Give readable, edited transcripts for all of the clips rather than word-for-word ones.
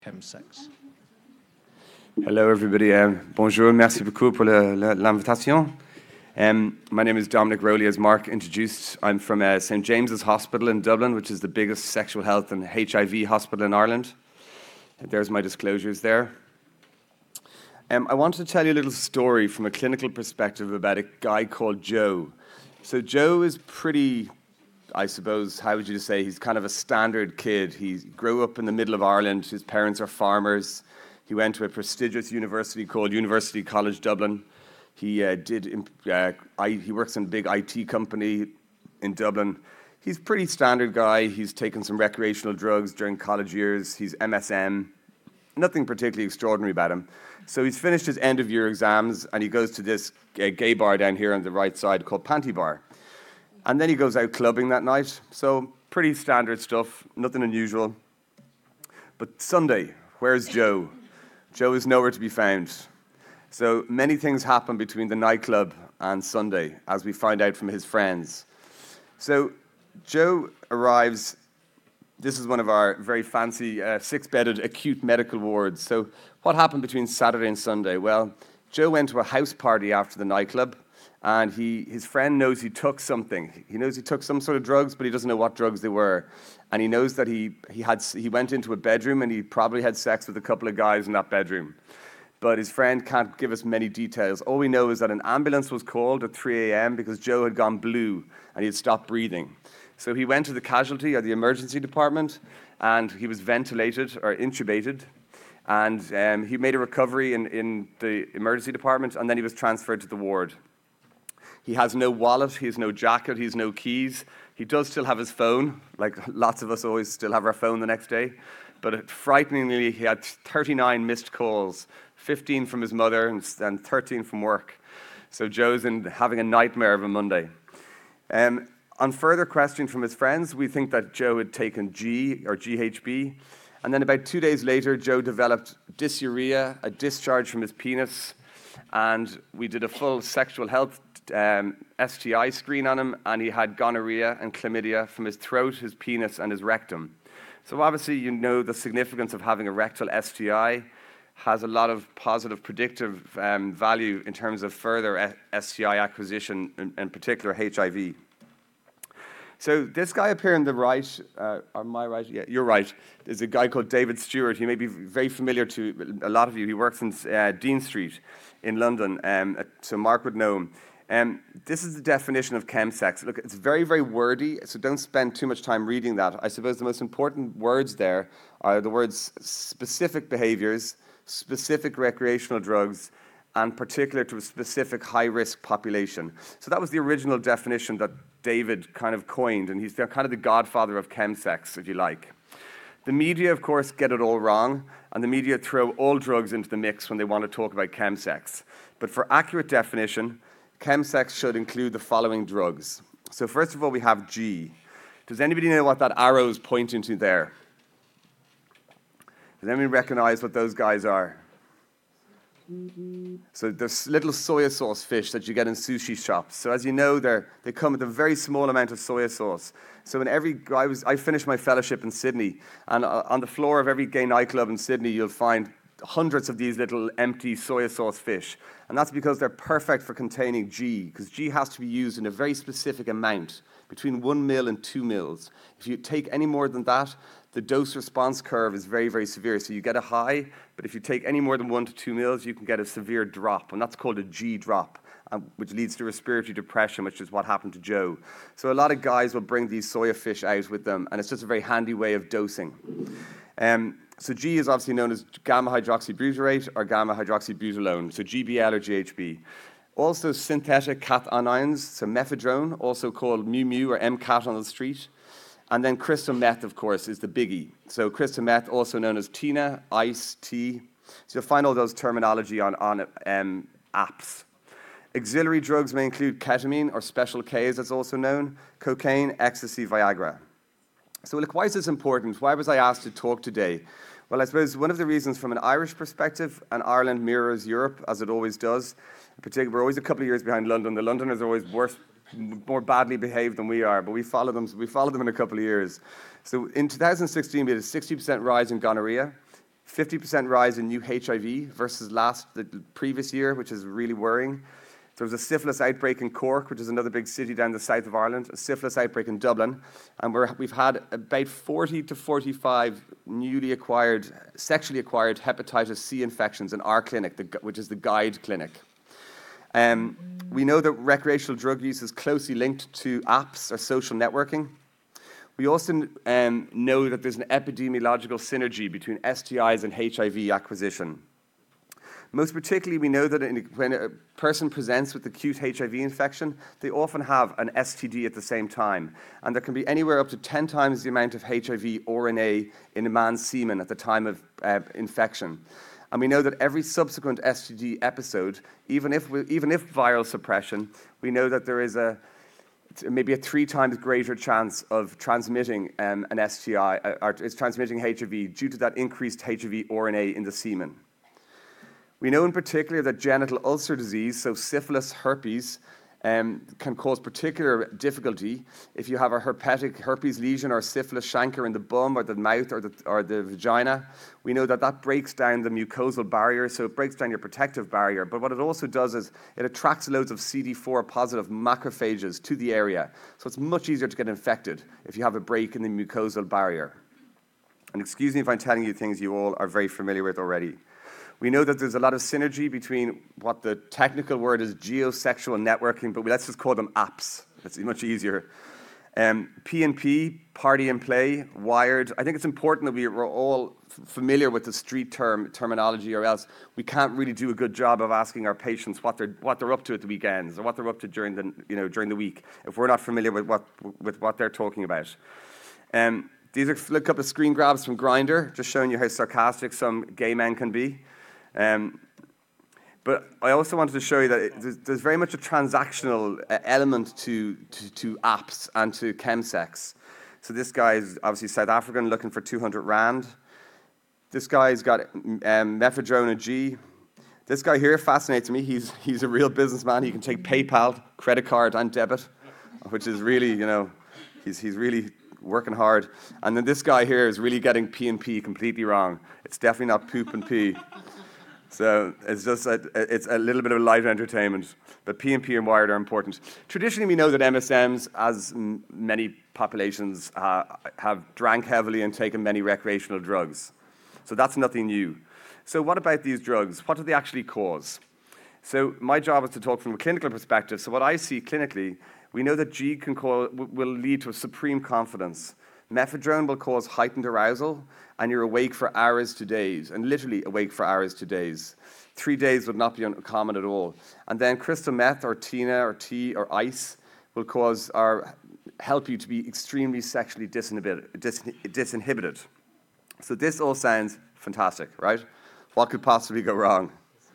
chemsex. Hello, everybody. Bonjour, merci beaucoup pour l'invitation. My name is Dominic Rowley, as Mark introduced. I'm from St. James's Hospital in Dublin, which is the biggest sexual health and HIV hospital in Ireland. There's my disclosures there. I wanted to tell you a little story from a clinical perspective about a guy called Joe. So Joe is pretty, I suppose, how would you say, he's kind of a standard kid. He grew up in the middle of Ireland. His parents are farmers. He went to a prestigious university called University College Dublin. He works in a big IT company in Dublin. He's a pretty standard guy. He's taken some recreational drugs during college years. He's MSM. Nothing particularly extraordinary about him. So he's finished his end-of-year exams, and he goes to this gay bar down here on the right side called Panty Bar. And then he goes out clubbing that night. So pretty standard stuff, nothing unusual. But Sunday, where's Joe? Joe is nowhere to be found. So many things happen between the nightclub and Sunday, as we find out from his friends. So Joe arrives. This is one of our very fancy six-bedded acute medical wards. So what happened between Saturday and Sunday? Well, Joe went to a house party after the nightclub, and his friend knows he took something. He knows he took some sort of drugs, but he doesn't know what drugs they were. And he knows that he went into a bedroom, and he probably had sex with a couple of guys in that bedroom. But his friend can't give us many details. All we know is that an ambulance was called at 3 a.m. because Joe had gone blue, and he had stopped breathing. So he went to the casualty or the emergency department, and he was ventilated or intubated, and he made a recovery in the emergency department, and then he was transferred to the ward. He has no wallet, he has no jacket, he has no keys. He does still have his phone, like lots of us always still have our phone the next day, but frighteningly, he had 39 missed calls, 15 from his mother and 13 from work. So Joe's having a nightmare of a Monday. On further questioning from his friends, we think that Joe had taken G or GHB. And then about 2 days later, Joe developed dysuria, a discharge from his penis. And we did a full sexual health STI screen on him. And he had gonorrhea and chlamydia from his throat, his penis, and his rectum. So obviously, you know the significance of having a rectal STI has a lot of positive predictive value in terms of further STI acquisition, in particular HIV. So this guy up here on the right, am I right? Yeah, you're right. There's a guy called David Stewart. He may be very familiar to a lot of you. He works in Dean Street in London, so Mark would know him. This is the definition of chemsex. Look, it's very, very wordy, so don't spend too much time reading that. I suppose the most important words there are the words specific behaviors, specific recreational drugs, and particular to a specific high-risk population. So that was the original definition that David kind of coined, and he's kind of the godfather of chemsex, if you like. The media, of course, get it all wrong, and the media throw all drugs into the mix when they want to talk about chemsex. But for accurate definition, chemsex should include the following drugs. So first of all, we have G. Does anybody know what that arrow is pointing to there? Does anybody recognize what those guys are? So there's little soy sauce fish that you get in sushi shops. So as you know, they come with a very small amount of soy sauce. So I finished my fellowship in Sydney, and on the floor of every gay nightclub in Sydney, you'll find hundreds of these little empty soy sauce fish. And that's because they're perfect for containing G, because G has to be used in a very specific amount, between 1 mil and 2 mils. If you take any more than that, the dose-response curve is very, very severe. So you get a high, but if you take any more than 1 to 2 mils, you can get a severe drop, and that's called a G drop, which leads to respiratory depression, which is what happened to Joe. So a lot of guys will bring these soya fish out with them, and it's just a very handy way of dosing. So G is obviously known as gamma-hydroxybutyrate or gamma-hydroxybutylone, so GBL or GHB. Also synthetic anions, so mephedrone, also called mu-mu or MCAT on the street. And then crystal meth, of course, is the biggie. So crystal meth, also known as TINA, ICE, T. So you'll find all those terminology on apps. Auxiliary drugs may include ketamine or special K, as it's also known, cocaine, ecstasy, Viagra. So look, why is this important? Why was I asked to talk today? Well, I suppose one of the reasons from an Irish perspective, and Ireland mirrors Europe, as it always does. In particular, we're always a couple of years behind London. The Londoners are always more badly behaved than we are, but we follow them in a couple of years. So in 2016, we had a 60% rise in gonorrhea, 50% rise in new HIV versus the previous year, which is really worrying. There was a syphilis outbreak in Cork, which is another big city down the south of Ireland, a syphilis outbreak in Dublin, and we've had about 40 to 45 sexually acquired hepatitis C infections in our clinic, which is the GUIDE clinic. We know that recreational drug use is closely linked to apps or social networking. We also know that there's an epidemiological synergy between STIs and HIV acquisition. Most particularly, we know that when a person presents with acute HIV infection, they often have an STD at the same time. And there can be anywhere up to 10 times the amount of HIV RNA in a man's semen at the time of infection. And we know that every subsequent STD episode, even if viral suppression, we know that there is maybe a 3 times greater chance of transmitting an STI, or is transmitting HIV due to that increased HIV RNA in the semen. We know in particular that genital ulcer disease, so syphilis, herpes, can cause particular difficulty if you have a herpes lesion or syphilis chancre in the bum or the mouth or the vagina. We know that breaks down the mucosal barrier, so it breaks down your protective barrier. But what it also does is it attracts loads of CD4 positive macrophages to the area. So it's much easier to get infected if you have a break in the mucosal barrier. And excuse me if I'm telling you things you all are very familiar with already. We know that there's a lot of synergy between what the technical word is geosexual networking, but let's just call them apps. It's much easier. P&P, party and play, wired. I think it's important that we're all familiar with the street terminology, or else we can't really do a good job of asking our patients what they're up to at the weekends or what they're up to during the week if we're not familiar with what they're talking about. These are a couple of screen grabs from Grindr, just showing you how sarcastic some gay men can be. But I also wanted to show you that there's very much a transactional element to apps and to chemsex. So this guy is obviously South African, looking for 200 Rand. This guy's got Mephedrone and G. This guy here fascinates me. He's a real businessman. He can take PayPal, credit card, and debit, which is really, he's really working hard. And then this guy here is really getting P&P completely wrong. It's definitely not poop and pee. So it's just it's a little bit of light entertainment, but P&P and wired are important. Traditionally, we know that MSMs, as many populations, have drank heavily and taken many recreational drugs. So that's nothing new. So what about these drugs? What do they actually cause? So my job is to talk from a clinical perspective. So what I see clinically, we know that G will lead to a supreme confidence. Mephedrone will cause heightened arousal, and you're awake for hours to days, and literally awake for hours to days. 3 days would not be uncommon at all. And then crystal meth or TINA or T or ice will help you to be extremely sexually disinhibited. So this all sounds fantastic, right? What could possibly go wrong?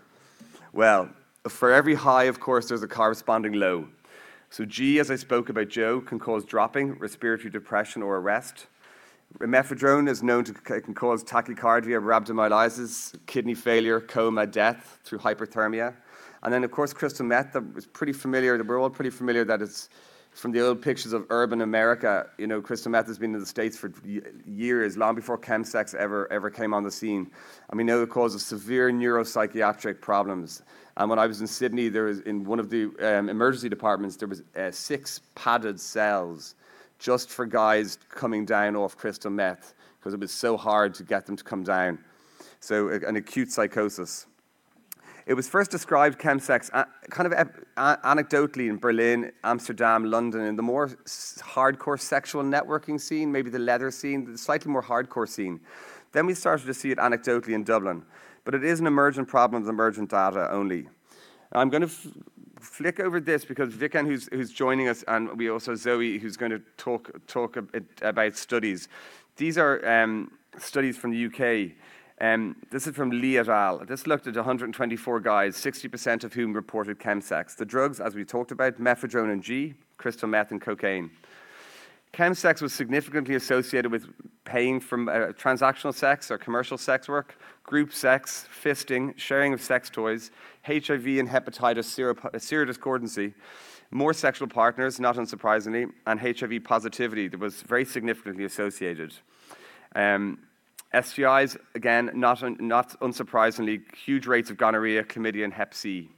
Well, for every high, of course, there's a corresponding low. So G, as I spoke about Joe, can cause dropping, respiratory depression, or arrest. Mephedrone is known can cause tachycardia, rhabdomyolysis, kidney failure, coma, death through hyperthermia. And then, of course, crystal meth, we're all pretty familiar that it's from the old pictures of urban America. Crystal meth has been in the States for years, long before chemsex ever came on the scene. And we know it causes severe neuropsychiatric problems. And when I was in Sydney, there was in one of the emergency departments, there was 6 padded cells just for guys coming down off crystal meth because it was so hard to get them to come down. So an acute psychosis. It was first described, chemsex, kind of anecdotally in Berlin, Amsterdam, London, in the more hardcore sexual networking scene, maybe the leather scene, the slightly more hardcore scene. Then we started to see it anecdotally in Dublin. But it is an emergent problem with emergent data only. I'm going to flick over this because Viken, who's joining us, and we also Zoe, who's going to talk a bit about studies. These are studies from the UK. This is from Lee et al. This looked at 124 guys, 60% of whom reported chemsex. The drugs, as we talked about, mephedrone and G, crystal meth and cocaine. Chemsex was significantly associated with paying for transactional sex or commercial sex work, group sex, fisting, sharing of sex toys, HIV and hepatitis serodiscordancy, more sexual partners, not unsurprisingly, and HIV positivity that was very significantly associated. STIs, again, not unsurprisingly, huge rates of gonorrhea, chlamydia, and Hep C.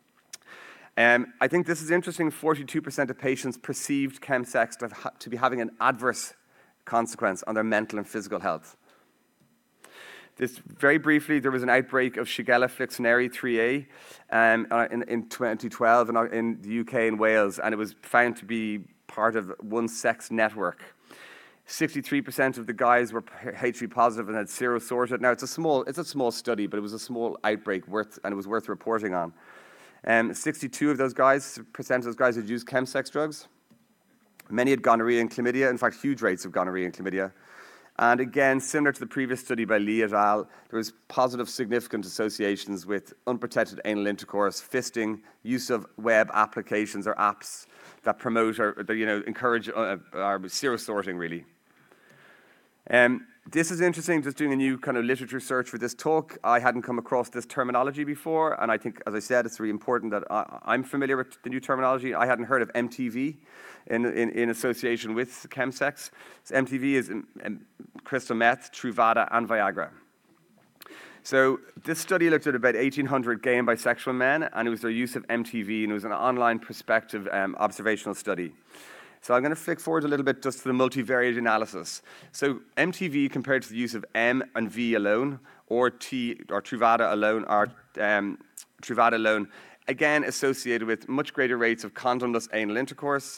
I think this is interesting. 42% of patients perceived chemsex to be having an adverse consequence on their mental and physical health. Very briefly, there was an outbreak of Shigella flexneri 3A in 2012 in the UK and Wales, and it was found to be part of one sex network. 63% of the guys were HIV positive and had serosorted. Now, it's a small study, but it was a small outbreak and it was worth reporting on. 62% of those guys had used chemsex drugs. Many had gonorrhea and chlamydia, in fact, huge rates of gonorrhea and chlamydia. And again, similar to the previous study by Lee et al., there was positive significant associations with unprotected anal intercourse, fisting, use of web applications or apps that promote or encourage serosorting, really. This is interesting, just doing a new kind of literature search for this talk. I hadn't come across this terminology before, and I think, as I said, it's really important that I'm familiar with the new terminology. I hadn't heard of MTV in association with chemsex. So MTV is crystal meth, Truvada, and Viagra. So this study looked at about 1,800 gay and bisexual men, and it was their use of MTV, and it was an online prospective observational study. So I'm going to flick forward a little bit just to the multivariate analysis. So MTV compared to the use of M and V alone, or Truvada alone, again associated with much greater rates of condomless anal intercourse.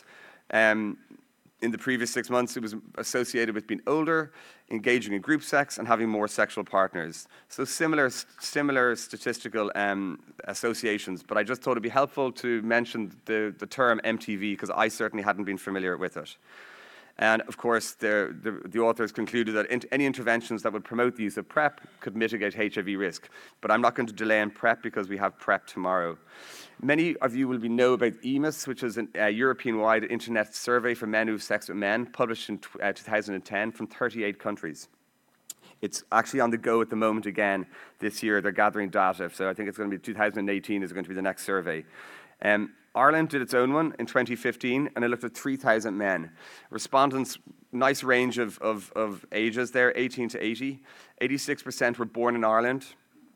In the previous 6 months, it was associated with being older, engaging in group sex, and having more sexual partners. So similar statistical associations, but I just thought it'd be helpful to mention the term MTV because I certainly hadn't been familiar with it. And of course, the authors concluded that any interventions that would promote the use of PrEP could mitigate HIV risk. But I'm not going to delay on PrEP because we have PrEP tomorrow. Many of you will know about EMIS, which is a European-wide internet survey for men who have sex with men, published in 2010 from 38 countries. It's actually on the go at the moment again this year. They're gathering data, so I think it's going to be 2018 is going to be the next survey. Ireland did its own one in 2015, and it looked at 3,000 men. Respondents, nice range of ages there, 18 to 80. 86% were born in Ireland.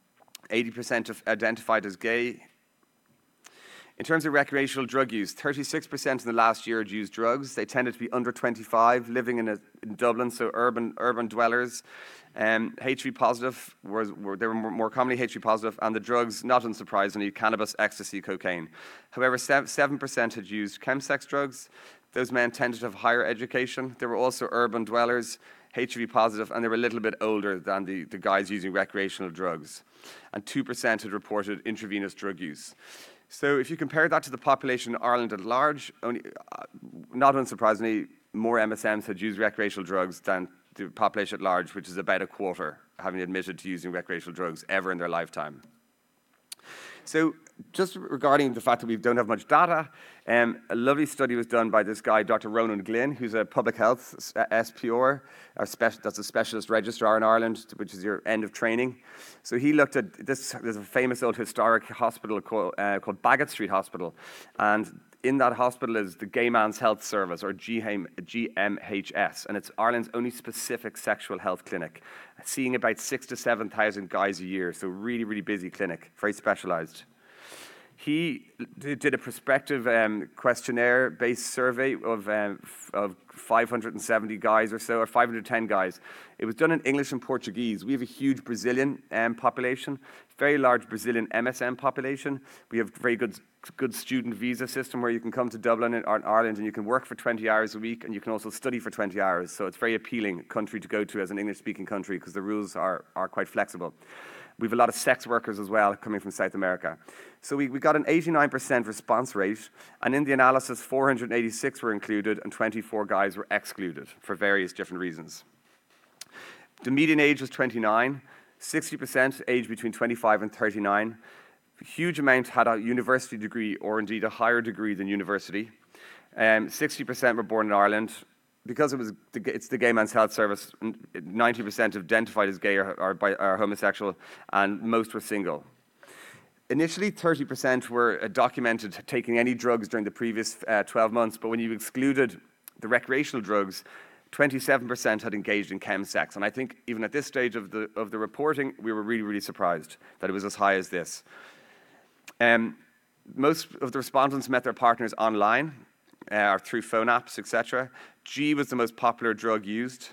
80% identified as gay. In terms of recreational drug use, 36% in the last year had used drugs. They tended to be under 25, living in Dublin, so urban dwellers. HIV positive, they were more commonly HIV positive, and the drugs, not unsurprisingly, cannabis, ecstasy, cocaine. However, 7% had used chemsex drugs. Those men tended to have higher education. They were also urban dwellers, HIV positive, and they were a little bit older than the guys using recreational drugs. And 2% had reported intravenous drug use. So if you compare that to the population in Ireland at large, not unsurprisingly, more MSMs had used recreational drugs than the population at large, which is about a quarter having admitted to using recreational drugs ever in their lifetime. So just regarding the fact that we don't have much data, a lovely study was done by this guy, Dr. Ronan Glynn, who's a public health SPR, that's a specialist registrar in Ireland, which is your end of training. So he looked at this, there's a famous old historic hospital called Baggot Street Hospital, and in that hospital is the Gay Man's Health Service, or GMHS, and it's Ireland's only specific sexual health clinic, seeing about 6,000 to 7,000 guys a year, so really, really busy clinic, very specialized. He did a prospective questionnaire-based survey of 570 guys or so, or 510 guys. It was done in English and Portuguese. We have a huge Brazilian population, very large Brazilian MSM population. We have very good student visa system where you can come to Dublin or Ireland and you can work for 20 hours a week and you can also study for 20 hours. So it's a very appealing country to go to as an English-speaking country because the rules are quite flexible. We have a lot of sex workers as well coming from South America. So we got an 89% response rate, and in the analysis, 486 were included and 24 guys were excluded for various different reasons. The median age was 29, 60% aged between 25 and 39. A huge amount had a university degree or indeed a higher degree than university. 60% were born in Ireland. Because it's the Gay Man's Health Service, 90% identified as gay or homosexual, and most were single. Initially, 30% were documented taking any drugs during the previous 12 months, but when you excluded the recreational drugs, 27% had engaged in chemsex. And I think even at this stage of the reporting, we were really, really surprised that it was as high as this. Most of the respondents met their partners online or through phone apps, etc. G was the most popular drug used.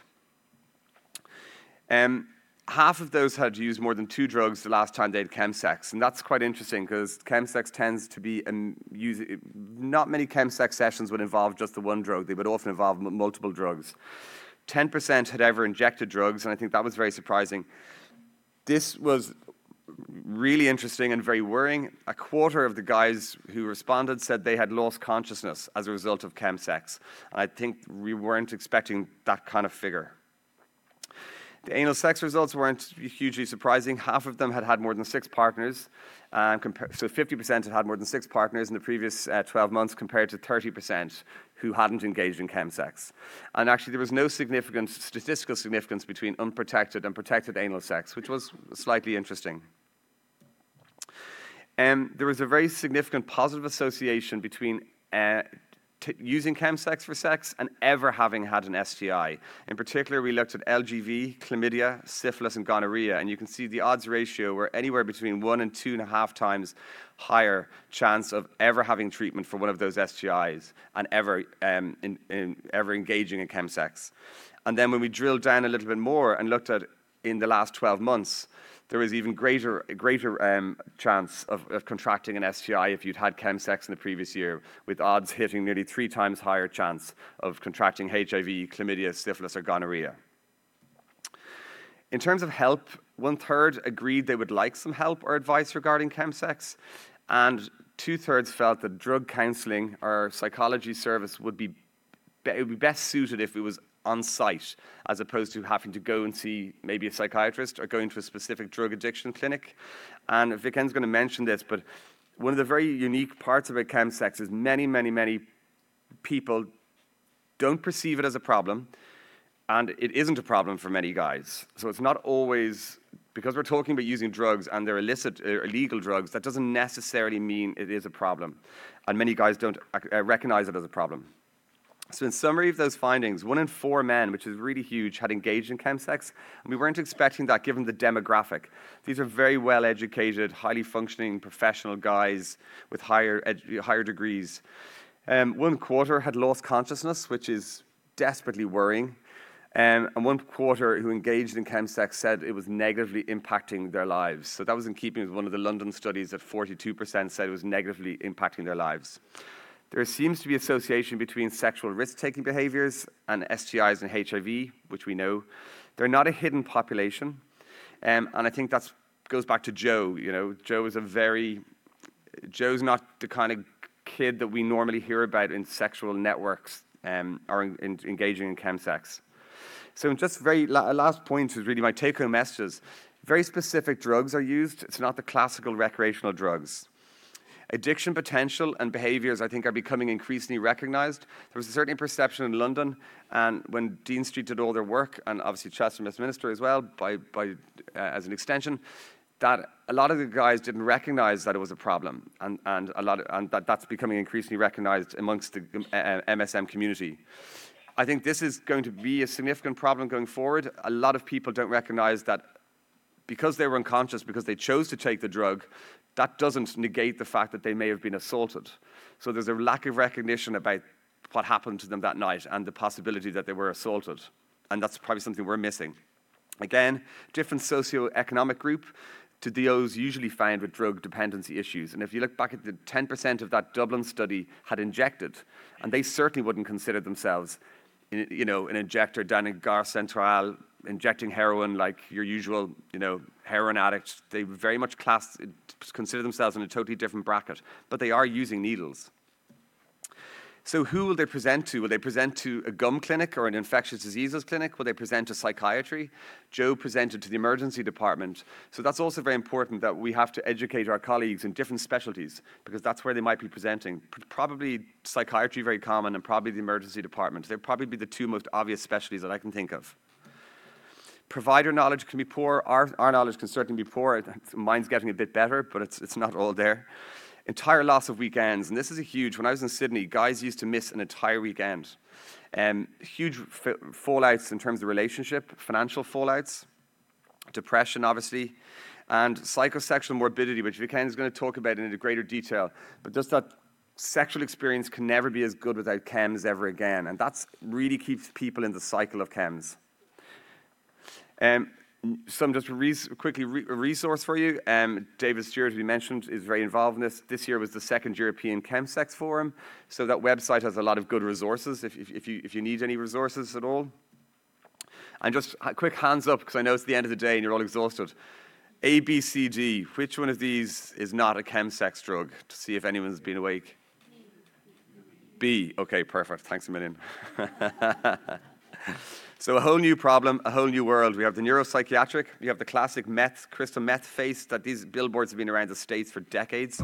Half of those had used more than 2 drugs the last time they had chemsex, and that's quite interesting because chemsex tends to be not many chemsex sessions would involve just the one drug. They would often involve multiple drugs. 10% had ever injected drugs, and I think that was very surprising. This was really interesting and very worrying. A quarter of the guys who responded said they had lost consciousness as a result of chemsex, and I think we weren't expecting that kind of figure. The anal sex results weren't hugely surprising. Half of them had had more than 6 partners. So 50% had had more than 6 partners in the previous 12 months compared to 30% who hadn't engaged in chemsex. And actually there was no statistical significance between unprotected and protected anal sex, which was slightly interesting. There was a very significant positive association between using chemsex for sex and ever having had an STI. In particular, we looked at LGV, chlamydia, syphilis, and gonorrhea, and you can see the odds ratio were anywhere between 1 and 2.5 times higher chance of ever having treatment for one of those STIs and ever engaging in chemsex. And then when we drilled down a little bit more and looked at in the last 12 months, there was even greater chance of contracting an STI if you'd had chemsex in the previous year, with odds hitting nearly 3 times higher chance of contracting HIV, chlamydia, syphilis, or gonorrhea. In terms of help, 1/3 agreed they would like some help or advice regarding chemsex, and 2/3 felt that drug counseling or psychology service would be best suited if it was on site, as opposed to having to go and see maybe a psychiatrist or going to a specific drug addiction clinic. And Viken's going to mention this, but one of the very unique parts about chemsex is many people don't perceive it as a problem, and it isn't a problem for many guys. So it's not always, because we're talking about using drugs and they're illicit or illegal drugs, that doesn't necessarily mean it is a problem. And many guys don't recognize it as a problem. So in summary of those findings, 1 in 4 men, which is really huge, had engaged in chemsex, and we weren't expecting that given the demographic. These are very well-educated, highly functioning professional guys with higher degrees. 1/4 had lost consciousness, which is desperately worrying, and 1/4 who engaged in chemsex said it was negatively impacting their lives. So that was in keeping with one of the London studies that 42% said it was negatively impacting their lives. There seems to be association between sexual risk-taking behaviors and STIs and HIV, which we know. They're not a hidden population, and I think that goes back to Joe. You know, Joe's not the kind of kid that we normally hear about in sexual networks or in engaging in chemsex. So just last point is really my take-home messages. Very specific drugs are used. It's not the classical recreational drugs. Addiction potential and behaviours, I think, are becoming increasingly recognised. There was a certain perception in London, and when Dean Street did all their work, and obviously Chester Westminster as well, as an extension, that a lot of the guys didn't recognise that it was a problem, and that's becoming increasingly recognised amongst the MSM community. I think this is going to be a significant problem going forward. A lot of people don't recognise that because they were unconscious, because they chose to take the drug, that doesn't negate the fact that they may have been assaulted. So there's a lack of recognition about what happened to them that night and the possibility that they were assaulted. And that's probably something we're missing. Again, different socioeconomic group to those usually found with drug dependency issues. And if you look back at the 10% of that Dublin study had injected, and they certainly wouldn't consider themselves an injector down in Gare Centrale, injecting heroin like your usual, heroin addict. They very much consider themselves in a totally different bracket, but they are using needles. So who will they present to? Will they present to a gum clinic or an infectious diseases clinic? Will they present to psychiatry? Joe presented to the emergency department. So that's also very important that we have to educate our colleagues in different specialties, because that's where they might be presenting. Probably psychiatry, very common, and probably the emergency department. They'd probably be the 2 most obvious specialties that I can think of. Provider knowledge can be poor. Our knowledge can certainly be poor. Mine's getting a bit better, but it's not all there. Entire loss of weekends, and this is a huge. When I was in Sydney, guys used to miss an entire weekend. Huge fallouts in terms of relationship, financial fallouts, depression, obviously, and psychosexual morbidity, which Viken is going to talk about in greater detail. But just that sexual experience can never be as good without chems ever again. And that really keeps people in the cycle of chems. Some just quickly a resource for you. David Stewart, who we mentioned, is very involved in this. This year was the second European Chemsex Forum. So that website has a lot of good resources if you need any resources at all. And just a quick hands up, because I know it's the end of the day and you're all exhausted. A, B, C, D, which one of these is not a chemsex drug? To see if anyone's been awake. B, okay, perfect, thanks a million. So a whole new problem, a whole new world. We have the neuropsychiatric, we have the classic meth, crystal meth face, that these billboards have been around the States for decades.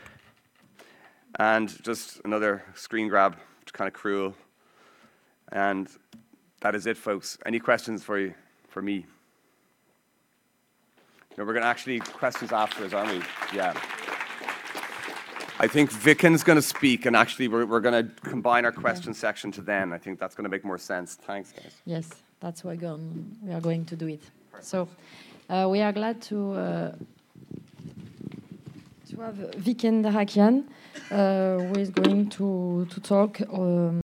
And just another screen grab, which is kind of cruel. And that is it, folks. Any questions for me? No, we're going to actually questions afterwards, aren't we? Yeah. I think Viken's going to speak, and actually we're going to combine our question section to then. I think that's going to make more sense. Thanks, guys. Yes, that's what we are going to do it. Perfect. So we are glad to have Viken Darakian, who is going to talk